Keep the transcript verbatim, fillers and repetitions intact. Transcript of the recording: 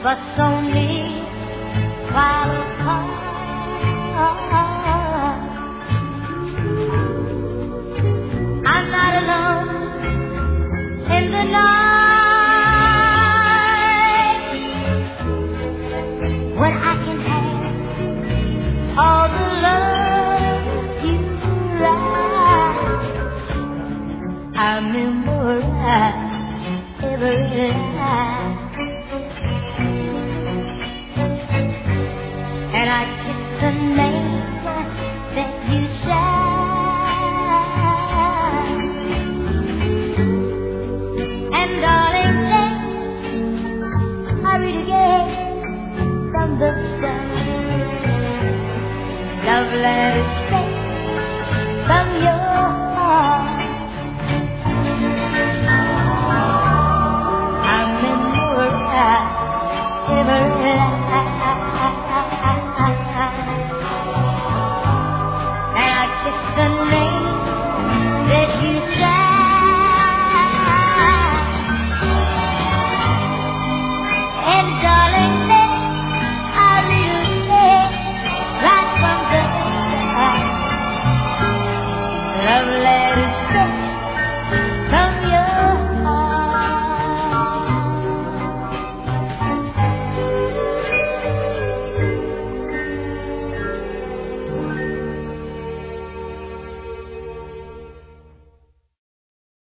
us only while apart. I'm not alone in the night when I can have all the love you write. I memorize every line, and I kiss the name that you shine. And darling, then I read again from the sun, love letters sent from your